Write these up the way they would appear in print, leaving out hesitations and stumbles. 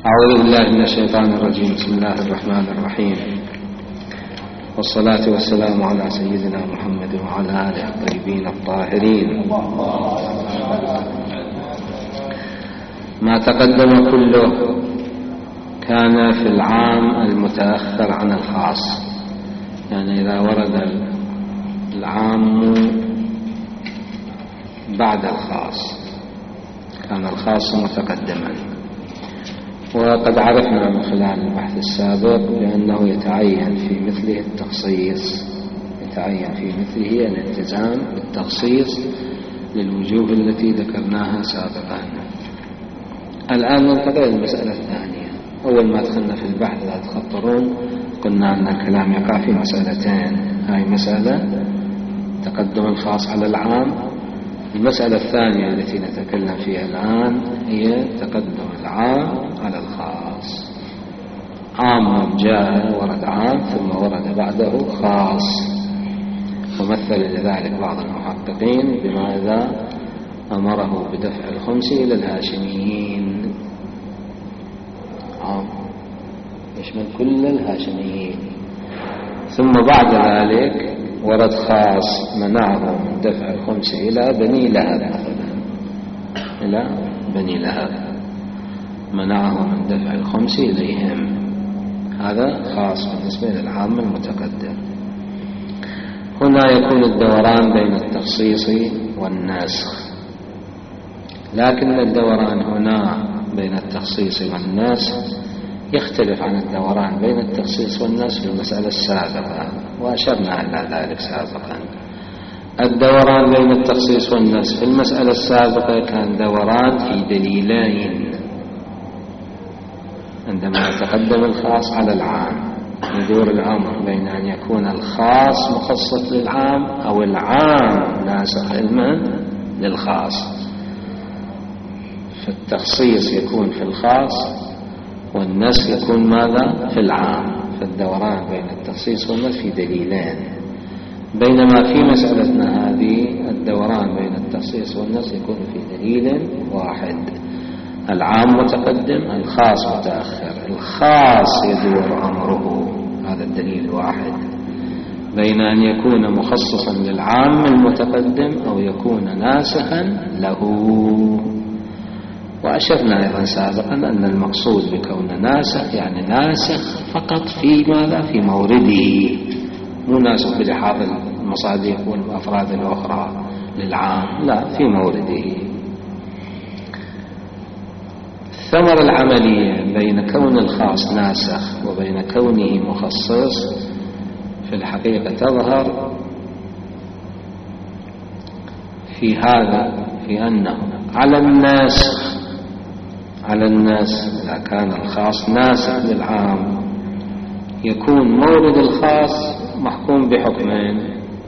أعوذ بالله من الشيطان الرجيم. بسم الله الرحمن الرحيم، والصلاة والسلام على سيدنا محمد وعلى آله الطيبين الطاهرين. ما تقدم كله كان في العام المتأخر عن الخاص، يعني إذا ورد العام بعد الخاص كان الخاص متقدما. وقد عرفنا من خلال البحث السابق بأنه يتعين في مثله التخصيص، يتعين في مثله الالتزام بالتخصيص للوجوه التي ذكرناها سابقا. الآن ننتقل إلى المسألة الثانية. أول ما دخلنا في البحث لا تخطرون قلنا أن الكلام يقع في مسألتين. هاي مسألة تقدم الخاص على العام. المسألة الثانية التي نتكلم فيها الآن هي تقدم العام على الخاص. عام جاء ورد عام ثم ورد بعده خاص، ومثل لذلك بعض المحققين بما إذا أمره بدفع الخمس إلى الهاشميين. عام يشمل كل الهاشميين، ثم بعد ذلك ورد خاص منعه من دفع الخمس إلى بني لهب مثلا، إلى بني لهب منعه من دفع الخمس إليهم. هذا خاص بالنسبة للعام المتقدم. هنا يكون الدوران بين التخصيص والنسخ، لكن الدوران هنا بين التخصيص والنسخ يختلف عن الدوران بين التخصيص والنسخ في المسألة السابقة، وأشرنا إلى ذلك سابقا. الدوران بين التخصيص والنسخ في المسألة السابقة كان دوران في دليلين. عندما يتقدم الخاص على العام يدور الأمر بين أن يكون الخاص مخصص للعام أو العام ناسخ علما للخاص. فالتخصيص يكون في الخاص والنسخ يكون ماذا؟ في العام. فالدوران بين التخصيص والنسخ في دليلين، بينما في مسألتنا هذه الدوران بين التخصيص والنسخ يكون في دليل واحد. العام متقدم، الخاص متأخر. الخاص يدور أمره، هذا الدليل الواحد، بين أن يكون مخصصا للعام المتقدم أو يكون ناسخا له. وأشرنا أيضا سابقا أن المقصود بكون ناسخ يعني ناسخ فقط في ماذا؟ في مورده، مو ناسخ بلحاظ المصادق والأفراد الأخرى للعام، لا، في مورده. الثمرة العملية بين كون الخاص ناسخ وبين كونه مخصص في الحقيقة تظهر في هذا، في أنه على الناس إذا كان الخاص ناسخ للعام يكون مورد الخاص محكوم بحكمين.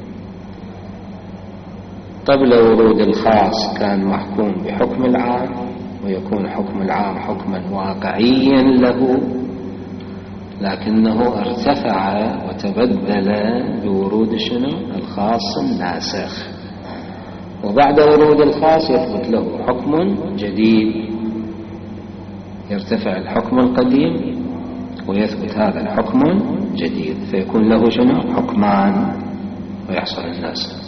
قبل ورود الخاص كان محكوم بحكم العام، ويكون حكم العام حكما واقعيا له، لكنه ارتفع وتبدل بورود شنو؟ الخاص الناسخ. وبعد ورود الخاص يثبت له حكم جديد، يرتفع الحكم القديم ويثبت هذا الحكم جديد، فيكون له شنو؟ حكمان، ويحصل الناسخ.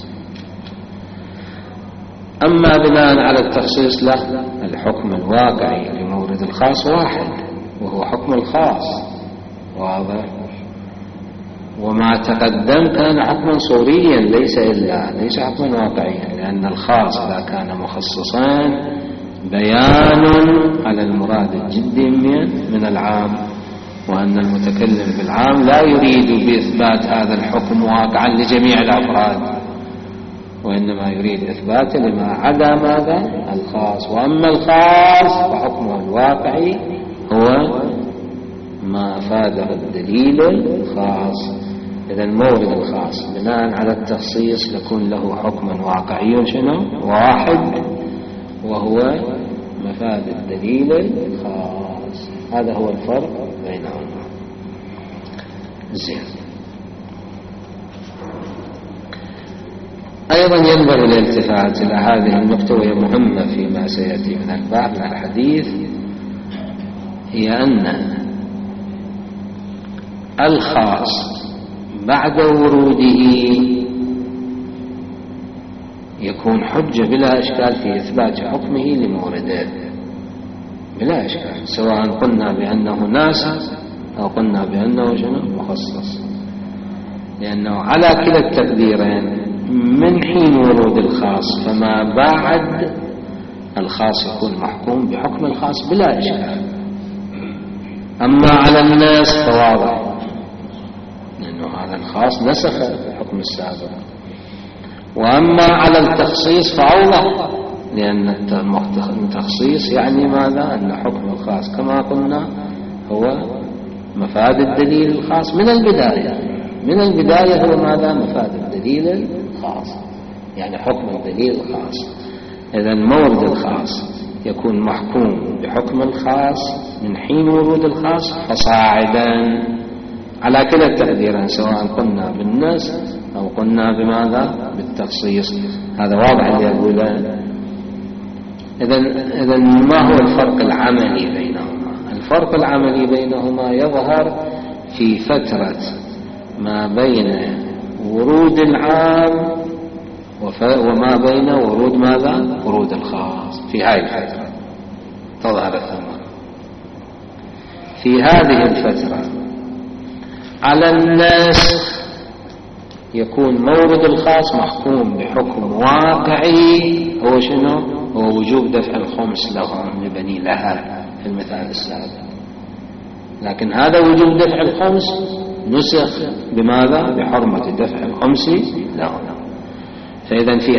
أما بناء على التخصيص لا، الحكم الواقعي لمورد الخاص واحد وهو حكم الخاص، واضح. وما تقدم كان حكما صوريا ليس حكما واقعيا، لأن الخاص إذا كان مخصصا بيان على المراد الجدي من العام، وأن المتكلم بالعام لا يريد بإثبات هذا الحكم واقعا لجميع الأفراد، وإنما يريد إثباته لما عدا ماذا؟ الخاص. وأما الخاص فحكمه الواقعي هو ما أفاده الدليل الخاص. إذا المورد الخاص بناء على التخصيص يكون له حكم واقعي شنو؟ واحد، وهو مفاد الدليل الخاص. هذا هو الفرق بينهما. زين. أيضا ينبغي الالتفات إلى هذه النقطة، وهي مهمة فيما سيأتي من البحث الحديث، هي أن الخاص بعد وروده يكون حجة بلا إشكال في إثبات حكمه لمورده بلا إشكال، سواء قلنا بأنه ناسخ أو قلنا بأنه مخصص، لأنه على كلا التقديرين من حين ورود الخاص فما بعد الخاص يكون محكوم بحكم الخاص بلا إشكال. أما على الناس فواضح، لأنه هذا الخاص نسخ الحكم السابق. وأما على التخصيص فأوضح، لأن التخصيص يعني ماذا؟ أن حكم الخاص كما قلنا هو مفاد الدليل الخاص من البداية. من البداية هو ماذا؟ مفاد الدليل الخاص، يعني حكم الدليل الخاص. إذا مورد الخاص يكون محكوم بحكم الخاص من حين ورود الخاص فصاعدا على كلا التقديرين، سواء قلنا بالنسخ أو قلنا بماذا؟ بالتخصيص. هذا واضح اللي أقوله. إذن ما هو الفرق العملي بينهما؟ الفرق العملي بينهما يظهر في فترة ما بين ورود العام وما بين ورود ماذا؟ ورود الخاص. في هذه الفترة تظهر الثمرة. في هذه الفترة على الناس يكون مورد الخاص محكوم بحكم واقعي، هو شنو؟ هو وجوب دفع الخمس لهم لبني لهب في المثال السابق. لكن هذا وجوب دفع الخمس نسخ بماذا؟ بحرمة دفع الخمس لهم. فإذا في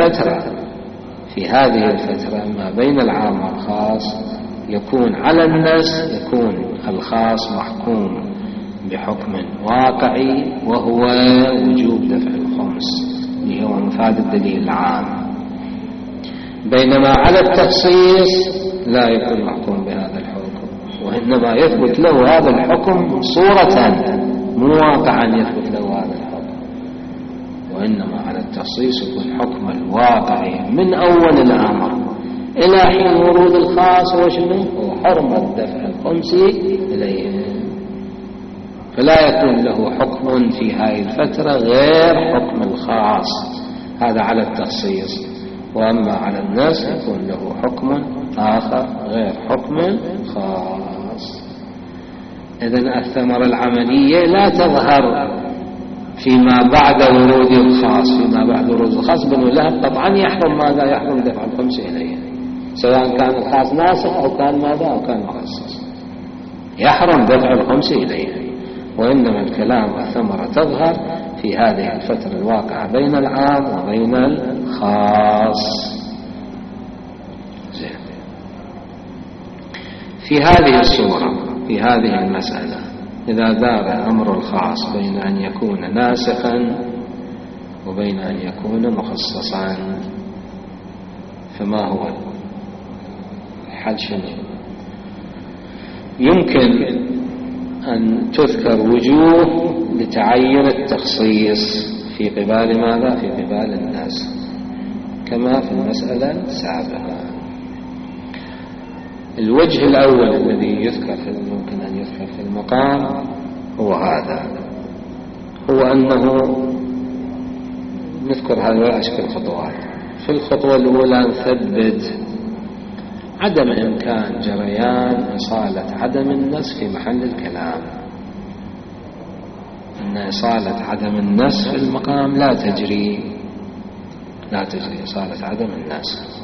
هذه الفترة ما بين العام والخاص يكون على الناس يكون الخاص محكوم بحكم واقعي، وهو وجوب دفع الخمس اللي هو مفاد الدليل العام. بينما على التخصيص لا يكون محكوم بهذا الحكم، وإنما يثبت له هذا الحكم صورة، مو واقعا يثبت له هذا الحكم. وإنما على التخصيص يكون حكم الواقعي من أول الأمر إلى حين ورود الخاص وشنو؟ وحرمة دفع الخمس إليه. فلا يكون له حكم في هذه الفترة غير حكم الخاص، هذا على التخصيص. وأما على الناس يكون له حكم آخر غير حكم خاص. إذن الثمرة العملية لا تظهر فيما بعد ورود الخاص. فيما بعد ورود الخاص بنو لهب طبعا يحرم ماذا؟ يحرم دفع الخمس إليه، سواء كان الخاص ناسخ أو كان ماذا؟ أو كان مخصص، يحرم دفع الخمس إليه. وإنما الكلام الثمرة تظهر في هذه الفترة الواقعة بين العام وبين الخاص. في هذه الصورة، في هذه المسألة، إذا دار أمر الخاص بين أن يكون ناسخا وبين أن يكون مخصصا، فما هو الحل؟ شنو؟ يمكن أن تذكر وجوه لتعين التخصيص في قبال ماذا؟ في قبال الناس، كما في المسألة السابقة. الوجه الأول الذي ممكن أن يذكر في المقام هو هذا، هو أنه نذكر هذه أشكال خطوات. في الخطوة الأولى نثبت عدم إمكان جريان إصالة عدم النس في محل الكلام، أن إصالة عدم النس في المقام لا تجري إصالة عدم النس.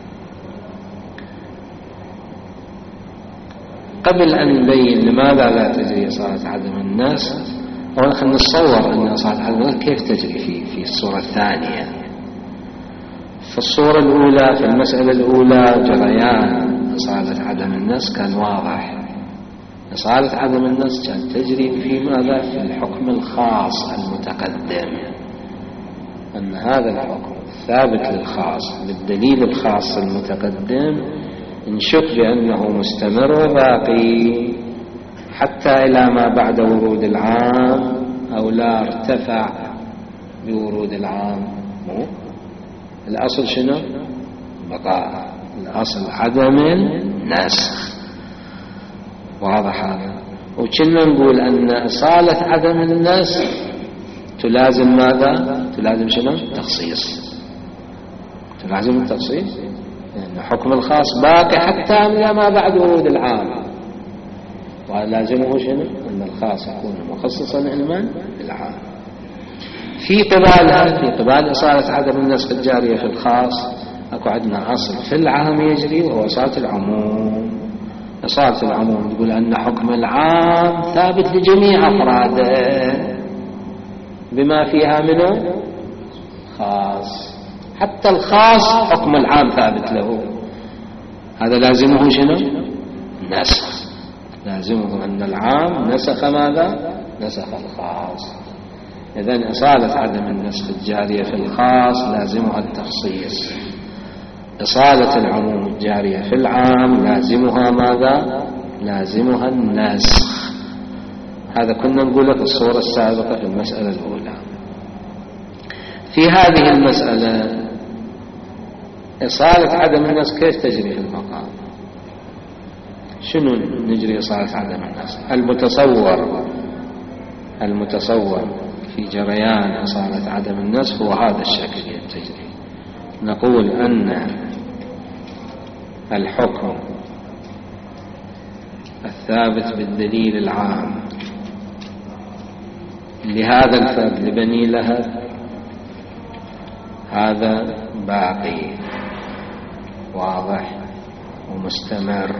قبل أن نبين لماذا لا تجري إصالة عدم النس، أولا خلينا نتصور أن إصالة عدم النس كيف تجري في الصورة الثانية. في الصورة الأولى، في المسألة الأولى، جريان إصالة عدم النس كان واضح. إصالة عدم النس كانت تجري في ماذا؟ في الحكم الخاص المتقدم، أن هذا الحكم ثابت للخاص بالدليل الخاص المتقدم، نشك بأنه مستمر وباقي حتى إلى ما بعد ورود العام، أو لا ارتفع بورود العام. الأصل شنو؟ بقاء. الأصل عدم النسخ. واضح هذا. وكنا نقول أن إصالة عدم النسخ تلازم ماذا؟ تلازم شنو؟ تخصيص. تلازم التخصيص، لأن حكم الخاص باقي حتى ما بعد ورود العام، ولازمه شنو؟ أن الخاص يكون مخصصا علما بالعام. في قبال إصالة عدم النسخ الجارية في الخاص أكو عندنا أصل في العام يجري، وهو إصالة العموم. إصالة العموم تقول أن حكم العام ثابت لجميع أفراده بما فيها منه خاص، حتى الخاص حكم العام ثابت له. هذا لازمه شنو؟ نسخ. لازمه أن العام نسخ ماذا؟ نسخ الخاص. إذن إصالة عدم النسخ الجارية في الخاص لازمها التخصيص. إصالة العموم الجارية في العام لازمها ماذا؟ لازمها النسخ. هذا كنا نقوله في الصورة السابقة في المسألة الأولى. في هذه المسألة إصالة عدم النسخ كيف تجري في المقام؟ شنو نجري إصالة عدم النسخ؟ المتصور في جريان إصالة عدم النسخ هو هذا الشكل تجري. نقول أن الحكم الثابت بالدليل العام لهذا الفرد لبني لهب هذا باقي واضح ومستمر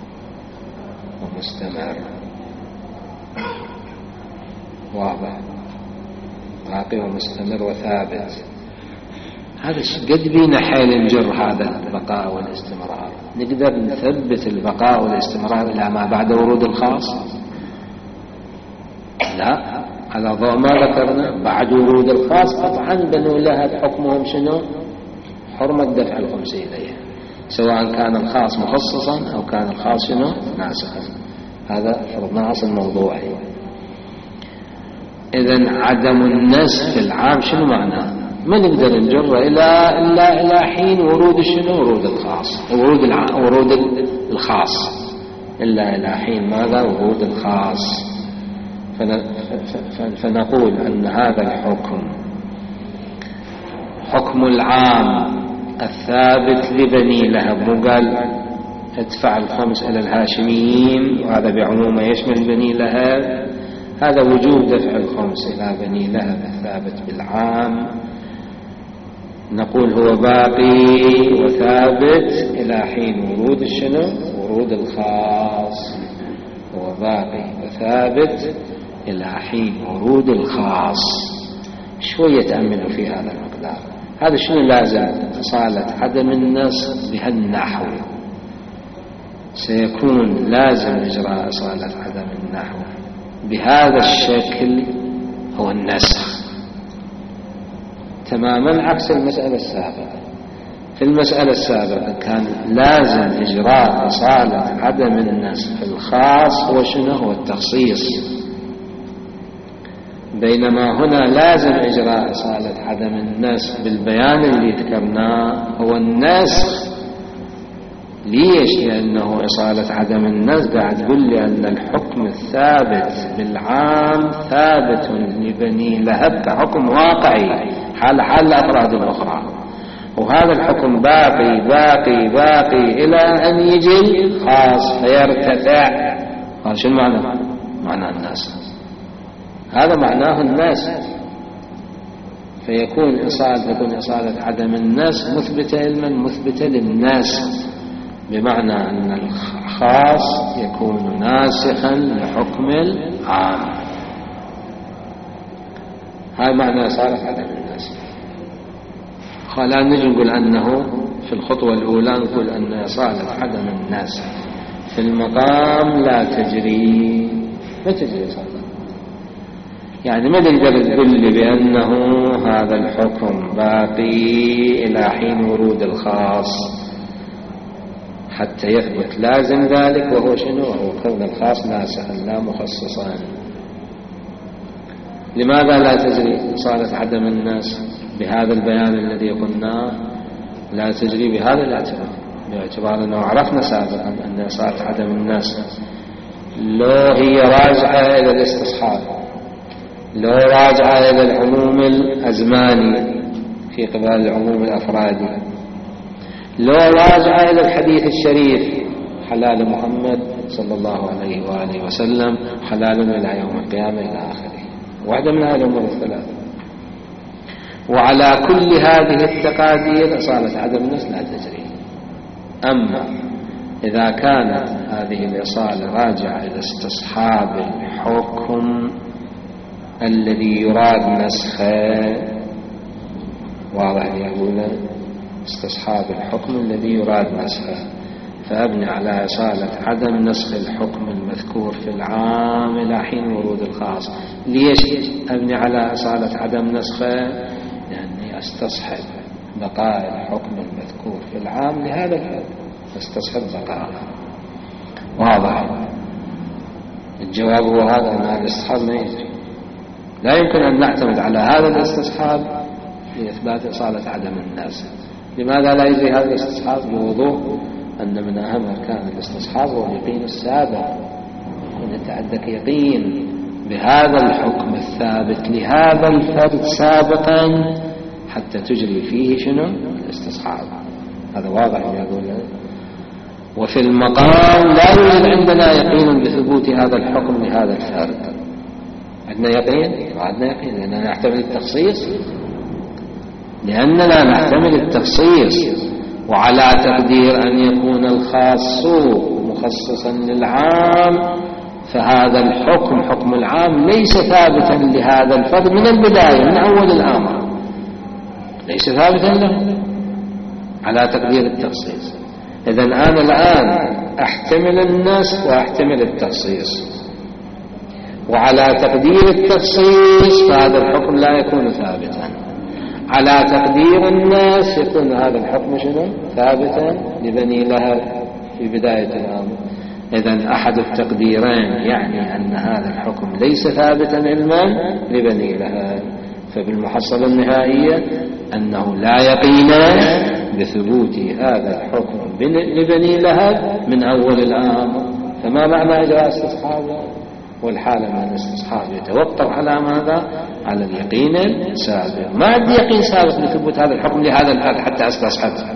واضح، باقي ومستمر وثابت. هذا قد بينا حيل نجر هذا البقاء والاستمرار. نقدر نثبت البقاء والاستمرار إلى ما بعد ورود الخاص؟ لا، على ضوء ما ذكرنا بعد ورود الخاص قطعا بنو لهب حكمهم شنو؟ حرمة دفع الخمس إليه، سواء كان الخاص مخصصا أو كان الخاص شنو؟ ناسخا. هذا فرضنا أصل موضوعي. إذن عدم النسخ في العام شنو معناه؟ ما نقدر نجر إلا إلى حين ورود شنو؟ ورود الخاص، ورود الخاص، إلا إلى حين ماذا؟ ورود الخاص. فنقول أن هذا الحكم حكم العام الثابت لبني لهب، وقال ادفع الخمس إلى الهاشميين، وهذا بعمومه يشمل بني لهب. هذا وجوب دفع الخمس إلى بني لهب الثابت بالعام. نقول هو باقي وثابت إلى حين ورود الشنو؟ ورود الخاص. هو باقي وثابت إلى حين ورود الخاص. شوية تأملوا في هذا المقدار. هذا شنو لازم؟ إصالة عدم النسخ بهالنحو. سيكون لازم إجراء إصالة عدم النحو بهذا الشكل هو النسخ، تماما عكس المسألة السابقة. في المسألة السابقة كان لازم إجراء إصالة عدم النسخ في الخاص هو شنو؟ هو التخصيص، بينما هنا لازم إجراء إصالة عدم النسخ بالبيان اللي ذكرناه هو النسخ. ليش؟ لأنه إصالة عدم النسخ قاعد تقول لي أن الحكم الثابت بالعام ثابت لبني لهب كحكم واقعي حال الأفراد الأخرى، وهذا الحكم باقي باقي باقي إلى أن يجي الخاص فيرتفع. هذا شو المعنى؟ معنى النسخ. هذا معناه النسخ. فيكون إصالة عدم النسخ مثبتة للنسخ، بمعنى أن الخاص يكون ناسخا لحكم العام. هذا معنى إصالة عدم النسخ. خلا نجي نقول أنه في الخطوة الأولى نقول أن إصالة عدم النسخ في المقام لا تجري، ما تجري إصالة. يعني ما تقدر تقول لي بأنه هذا الحكم باقي إلى حين ورود الخاص حتى يثبت لازم ذلك، وهو شنو؟ وهو كون الخاص ناسخا لا مخصصا. لماذا لا تجري إصالة عدم النسخ بهذا البيان الذي قلناه؟ لا تجري بهذا الاعتبار، باعتبار أنه عرفنا سابقا أن إصالة عدم النسخ لو هي راجعة إلى الاستصحاب، لو راجعة إلى العموم الأزماني في قبال العموم الأفرادي، لو راجعة إلى الحديث الشريف حلال محمد صلى الله عليه وآله وسلم حلال إلى يوم القيامة إلى آخره، واحدة من هذه الأمور الثلاثة. وعلى كل هذه التقادير إصالة عدم النص لا تجري. أما إذا كانت هذه الإصالة راجعة إلى استصحاب الحكم الذي يراد نسخه، واضح لي أقول استصحاب الحكم الذي يراد نسخه، فأبني على إصالة عدم نسخ الحكم المذكور في العام إلى حين ورود الخاص. ليش أبني على إصالة عدم نسخه؟ لأني أستصحب بقاء الحكم المذكور في العام لهذا الحكم، أستصحب بقاءه. واضح؟ الجواب هو هذا، أن هذا الاستصحاب ما يجري، لا يمكن أن نعتمد على هذا الاستصحاب لإثبات إصالة عدم النسخ. لماذا لا يجري هذا الاستصحاب؟ لوضوح أن من أهم أركان الاستصحاب هو اليقين السابق، يكون أنت عندك يقين بهذا الحكم الثابت لهذا الفرد سابقا حتى تجري فيه شنو؟ الاستصحاب. هذا واضح اللي أقوله. وفي المقام لا يوجد عندنا يقين بثبوت هذا الحكم لهذا الفرد. عندنا يقين؟ وعندنا يقين لأننا نحتمل التخصيص، وعلى تقدير أن يكون الخاص مخصصا للعام، فهذا الحكم حكم العام ليس ثابتا لهذا الفرد من البداية، من أول الأمر ليس ثابتا له على تقدير التخصيص. إذن أنا الآن أحتمل النسخ وأحتمل التخصيص، وعلى تقدير التخصيص فهذا الحكم لا يكون ثابتا، على تقدير الناس يكون هذا الحكم شنو؟ ثابتا لبني لهب في بداية الأمر. إذن أحد التقديرين يعني أن هذا الحكم ليس ثابتا علما لبني لهب، فبالمحصلة النهائية أنه لا يقين بثبوت هذا الحكم لبني لهب من أول الأمر. فما معنى إجراء استصحابه؟ والحالة من الاستصحاب يتوقف على ماذا؟ على اليقين السابق. ما عندي يقين سابق لثبوت هذا الحكم لهذا الفرد حتى استصحبه.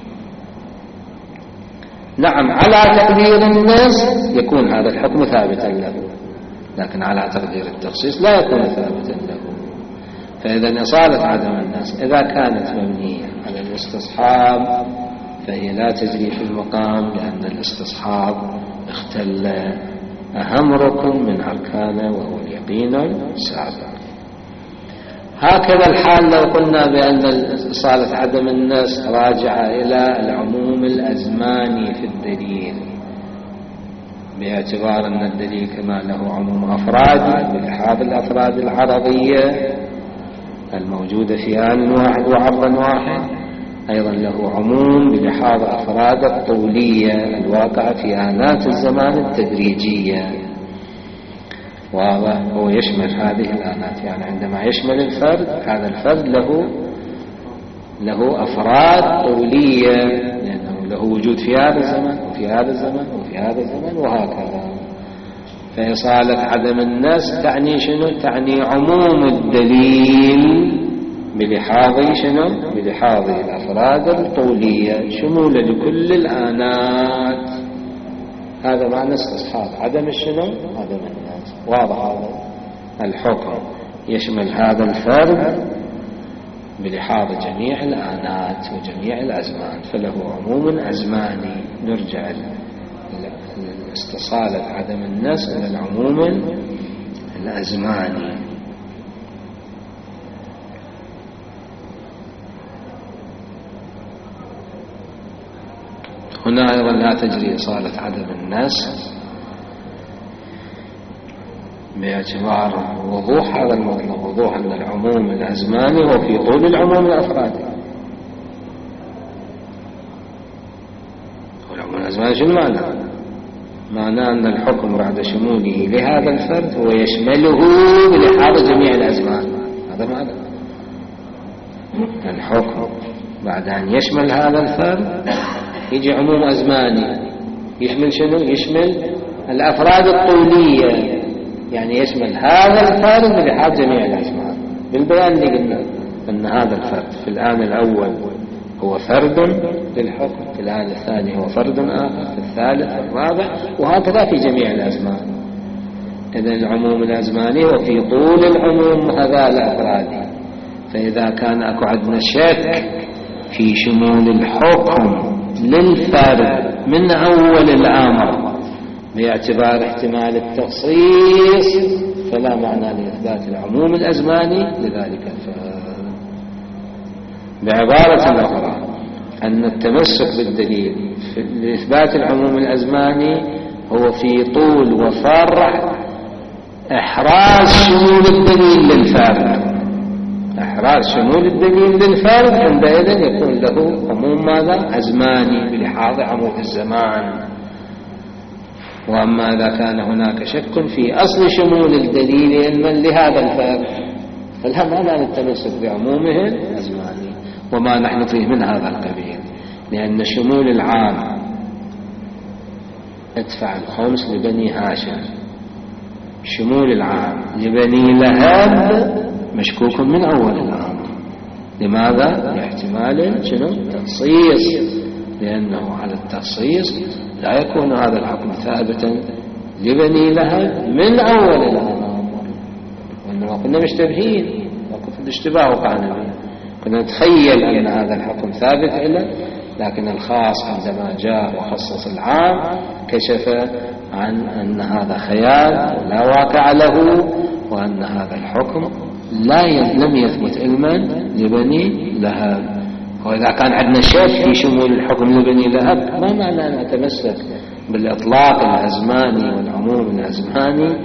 نعم، على تقدير النص يكون هذا الحكم ثابتا له، لكن على تقدير التخصيص لا يكون ثابتا له. فإذا إصالة عدم النص إذا كانت مبنية على الاستصحاب فهي لا تجري في المقام، لأن الاستصحاب اختل أهم ركن من أركانه وهو اليقين السابق. هكذا الحال لو قلنا بأن إصالة عدم النص راجعة إلى العموم الأزماني في الدليل، باعتبار أن الدليل كما له عموم أفراد بلحاظ الأفراد العرضية الموجودة في آن واحد وعرض واحد، أيضا له عموم بلحاظ أفراد الطولية الواقعة في آنات الزمان التدريجية. وهو يشمل هذه الآنات، يعني عندما يشمل الفرد، هذا الفرد له أفراد طولية، لأنه له وجود في هذا الزمن وفي هذا الزمن وفي هذا الزمن وهكذا. فإصالة عدم النص تعني شنو؟ تعني عموم الدليل بلحاظ شنو؟ بلحاظ الأفراد الطولية شمولة لكل الآنات. هذا معنى استصحاب عدم الشنو؟ عدم النص. واضح هذا؟ الحكم يشمل هذا الفرد بلحاظ جميع الآنات وجميع الأزمان، فله عموم أزماني. نرجع استصالة عدم النص إلى العموم الأزماني. هنا أيضا لا تجري إصالة عدم النص باعتبار وضوح هذا المطلب، وضوح أن العموم الأزماني هو في طول العموم الأفرادي. والعموم الأزماني شو المعنى؟ معناه أن الحكم بعد شموله لهذا الفرد هو يشمله بلحاظ جميع الأزمان. هذا معنى الحكم بعد أن يشمل هذا الفرد يجي عموم أزماني يشمل شنو؟ يشمل الأفراد الطولية يعني يشمل هذا الفرد بحال جميع الأزمان. بالبيان اللي قلنا أن هذا الفرد في الآن الأول هو فرد للحكم، في الآن الثاني هو فرد آخر، في الثالث في الرابع، وهكذا في جميع الأزمان. إذن العموم الأزماني وفي طول العموم هذا الأفراد. فإذا كان أكو عندنا شك في شمول الحكم للفرد من أول الأمر باعتبار احتمال التخصيص فلا معنى لإثبات العموم الأزماني لذلك الفرد. بعبارة أخرى أن التمسك بالدليل لإثبات العموم الأزماني هو في طول وفرع إحراز شمول الدليل للفرد. إحراز شمول الدليل للفرد عندئذ يكون له عموم ماذا؟ أزماني بلحاظ عمود الزمان. وأما إذا كان هناك شك في أصل شمول الدليل علما لهذا الفرد فلا معنى للتمسك بعمومه الأزماني، وما نحن فيه من هذا القبيل. لأن شمول العام ادفع الخمس لبني هاشم، شمول العام لبني لهب مشكوك من أول الأمر. لماذا؟ لاحتمال شنو؟ تخصيص، لأنه على التخصيص لا يكون هذا الحكم ثابتا لبني لهب من أول الأمر، وإنما كنا مشتبهين وقف الاشتباه وقعنا، كنا نتخيل أن هذا الحكم ثابت إلا، لكن الخاص عندما جاء وخصص العام كشف عن أن هذا خيال ولا واقع له، وأن هذا الحكم لم يثبت علما لبني لهب. وإذا كان عندنا شك في شمول الحكم لبني لهب ما معنى أن نتمسك بالإطلاق الأزماني والعموم الأزماني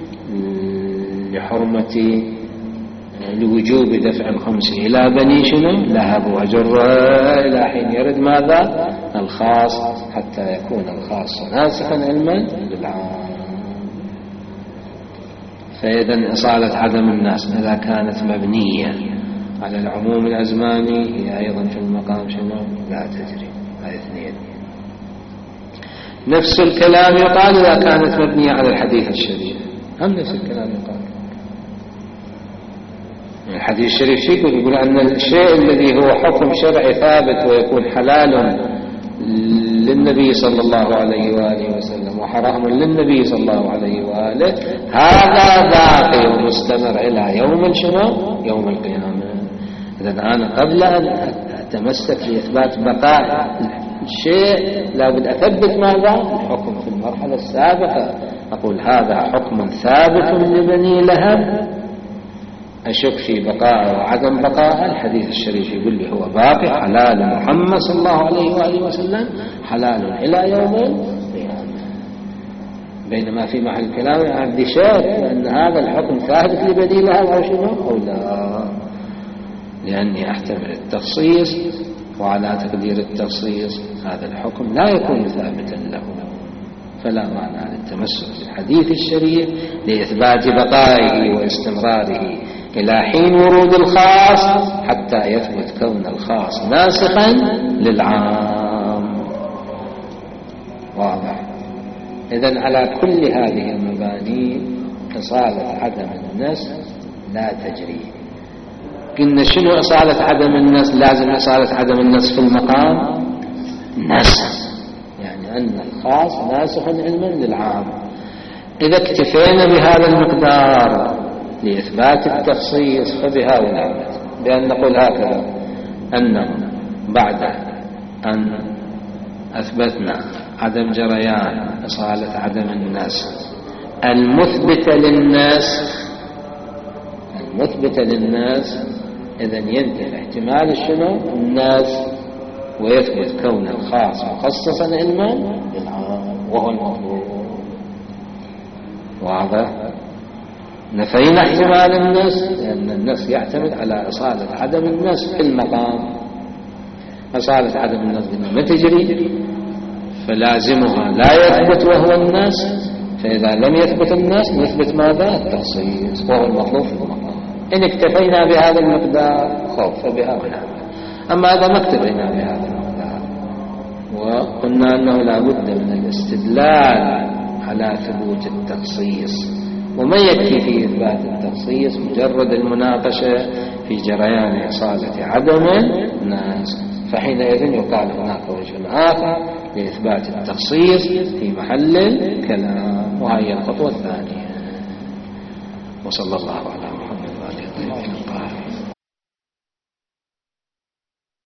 لوجوب دفع الخمس إلى بني شنو لهب وجرها إلى حين يرد ماذا؟ الخاص، حتى يكون الخاص ناسخا علما بالعام. فإذا إصالة عدم الناس إذا كانت مبنية على العموم الأزماني هي أيضا في المقام شنو لا تجري. هذه اثنين. نفس الكلام يقال إذا كانت مبنية على الحديث الشريف، هم نفس الكلام يقال. الحديث الشريف شيء يقول أن الشيء الذي هو حكم شرعي ثابت ويكون حلال للنبي صلى الله عليه وآله وسلم وحرام للنبي صلى الله عليه وآله هذا باقي ومستمر إلى يوم شنو يوم القيامة. إذا أنا قبل أن أتمسك لإثبات بقاء الشيء لابد أثبت ماذا؟ الحكم في المرحلة السابقة. أقول هذا حكم ثابت لبني لهب، أشك في بقاء وعدم بقاء. الحديث الشريف يقول لي هو باقي حلال محمد صلى الله عليه وآله وسلم حلال إلى يوم القيامة. بينما في محل الكلام عندي شك أن هذا الحكم ثابت لبني لهب أو شنو أو لا، لأني أحتمل التخصيص، وعلى تقدير التخصيص هذا الحكم لا يكون ثابتا له، فلا معنى للتمسك بالحديث الشريف لإثبات بقائه واستمراره إلى حين ورود الخاص حتى يثبت كون الخاص ناسخا للعام. واضح؟ إذن على كل هذه المباني إصالة عدم النسخ لا تجري. قلنا شنو إصالة عدم النسخ؟ لازم إصالة عدم النسخ في المقام نسخ، يعني أن الخاص ناسخ علما للعام. إذا اكتفينا بهذا المقدار لإثبات التخصيص فبها ونعمت، بأن نقول هكذا أنه بعد أن أثبتنا عدم جريان إصالة عدم النسخ المثبتة للناس إذن ينتهي احتمال الشنو الناس ويثبت كون الخاص مخصصا علما بالعام وهو المطلوب. واضح؟ نفينا احتمال النسخ لأن النسخ يعتمد على إصالة عدم النسخ في المقام. إصالة عدم النسخ ما تجري فلازمها لا يثبت وهو النسخ، فإذا لم يثبت النسخ نثبت ماذا؟ التخصيص وهو المطلوب في المقام. إن اكتفينا بهذا المقدار فبها ونعمت. أما إذا ما اكتفينا بهذا المقدار وقلنا أنه لا بد من الاستدلال على ثبوت التخصيص، وما يكفي في إثبات التخصيص مجرد المناقشة في جريان إصالة عدم الناس، فحينئذ يقال هناك وجه آخر لإثبات التخصيص في محل الكلام، وهي الخطوة الثانية. وصلى الله على محمد وآله الطاهرين.